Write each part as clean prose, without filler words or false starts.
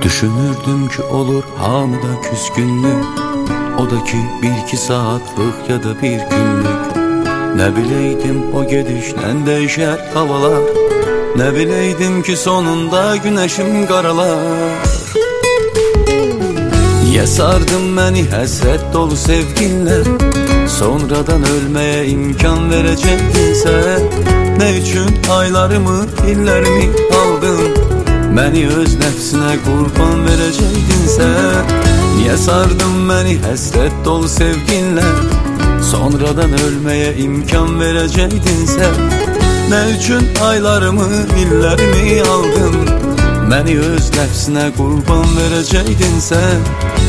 Düşünürdüm ki olur hamıda küskünlük, o da ki bir iki saatlik ya da bir günlük. Ne bileydim o gedişle değişer havalar, ne bileydim ki sonunda güneşim karalar. Niye sardın beni həsrət dolu sevginle, sonradan ölmeye imkan verecektin sen? Ne üçün aylarımı, illerimi aldın, beni öz nəfsinə qurban verəcəkdin sən? Niye sardın beni həsrət dolu sevginle, sonradan ölmeye imkan verecektin sen? Ne üçün aylarımı, illerimi aldın, beni öz nəfsinə qurban verəcəkdin sən?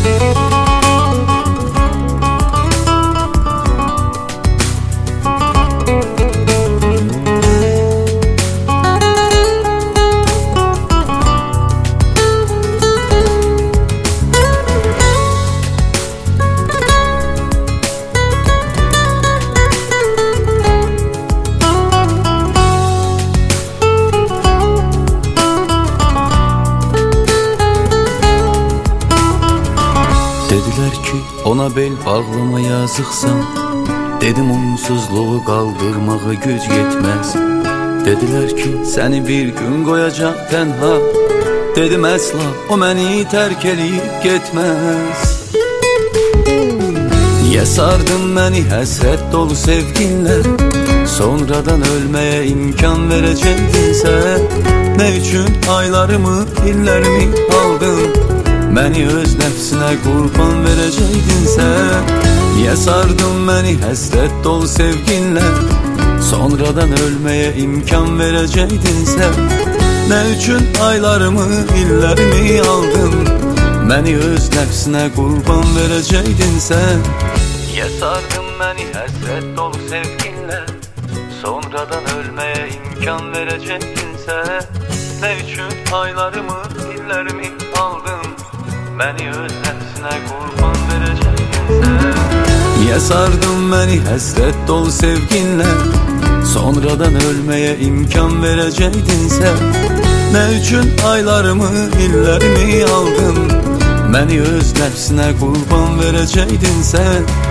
Dediler ki ona bel bağlama yazıqsan, dedim onsuzluğu qaldırmağa güc yetmez. Dediler ki seni bir gün qoyacaq tənha, dedim əsla o məni tərk eləyib getməz. Niye sardın məni həsrət dolu sevginlə, sonradan ölmeye imkan verəcəkdin sən? Ne üçün aylarımı, illerimi aldın, beni öz nəfsinə qurban verəcəkdin sən? Niye sardın məni həsrət dolu sevginlə, sonradan ölmeye imkan verəcəkdin sən? Ne üçün aylarımı, illerimi aldın, beni öz nəfsinə qurban verəcəkdin sən? Niye sardın məni həsrət dolu sevginlə, sonradan ölmeye imkan verəcəkdin sən? Ne üçün aylarımı, illerimi aldın, beni öz nəfsinə qurban verəcəkdin sən? Niye sardın məni həsrət dolu sevginlə, sonradan ölmeye imkan verəcəkdin sən? Ne üçün aylarımı, illerimi aldın, beni öz nəfsinə qurban verəcəkdin sən?